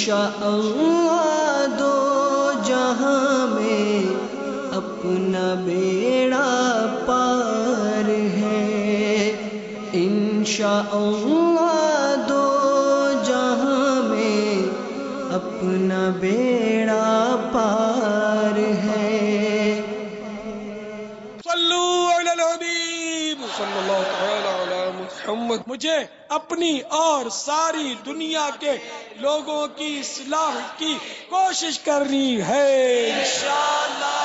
इंशाअल्लाह दो जहां में अपना बेड़ा पार है। इंशाअल्लाह दो जहां में अपना बेड़ा पार है। सल्लू अलल हबीब सल्लल्लाहु तआला अला मुहम्मद। मुझे अपनी और सारी दुनिया के लोगों की इस्लाह की कोशिश करनी है इंशाअल्लाह।